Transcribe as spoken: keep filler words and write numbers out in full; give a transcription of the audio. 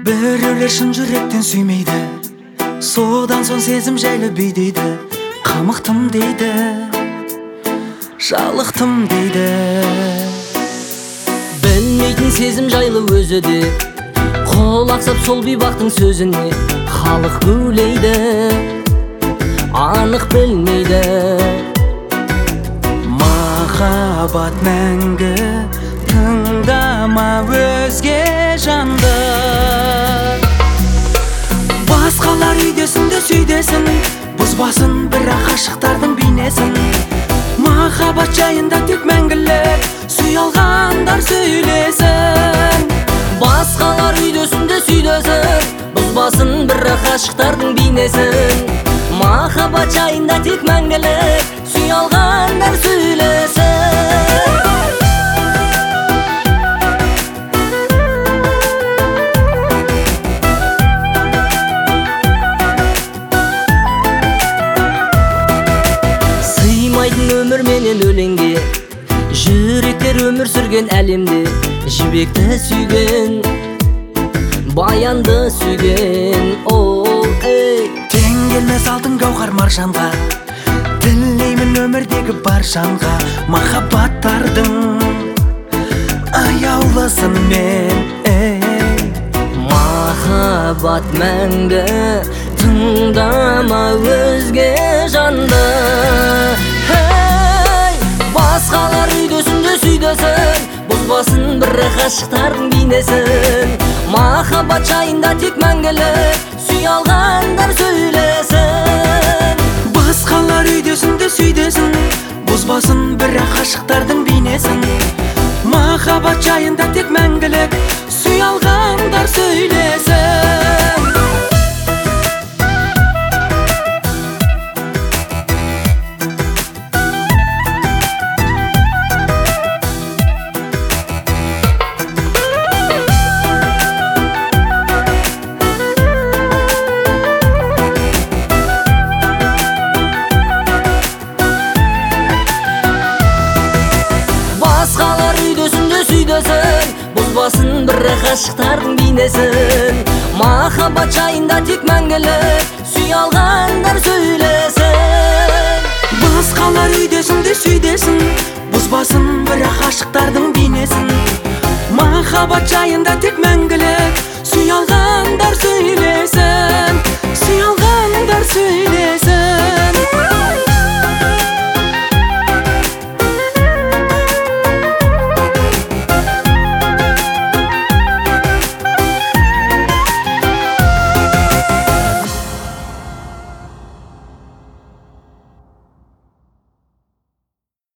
Біреулер шын жүректен сүймейді, содан соң сезім жайлы бүй дейді. Қамықтым дейді, жалықтым дейді. Білмейтін сезім жайлы өзі де, құлақ сап сол бейбақтың сөзіне. Халық гулейді, анық білмейді. Махаббат мәңгі, тыңдама өзге жанды. Басқалар үйдесінде сүйдесін, бұзбасын бірақ ғашықтардың бейнесін. Махаббат жайында тек мәңгілік, сүй алғандар сөйлесін. Басқалар үйдесінде сүйдесін, бұзбасын бірақ ғашықтардың бейнесін. Махаббат жайында тек мәңгілік, сүй алғандар сөйлесін. Сыймайтын өмір менен өлеңге, жүректер өмір сүрген әлемде. Жібекті сүйген, баянды сүйген, оу, ей. Тең келмес алтын гауһар маржанға, тілеймін өмірдегі бар жанға. Махаббаттардың аяулысын мен, ей. Махаббат мәңгі, тыңдама өзге жанды. Хей, басқалар үйдесінде сүйдесін, бұзбасын бірақ ғашықтардың бейнесін. Махаббат жайында тек мәңгілік, сүй алғандар сөйлесін. Басқалар үйдесінде сүйдесін, бұзбасын бірақ ғашықтардың бейнесін. Махаббат жайында тек мәңгілік, сүй алғандар сөйлесін. Басқалар үйдесінде сүйдесін, бұзбасын бірақ ғашықтардың бейнесін. Махаббат жайында тек мәңгілік, сүй алғандар сөйлесін. Басқалар үйдесінде сүйдесін, бұзбасын бірақ ғашықтардың бейнесін. Махаббат жайында тек мәңгілік, сүй алғандар сөйлесін. Сүй алғандар сөйлесін.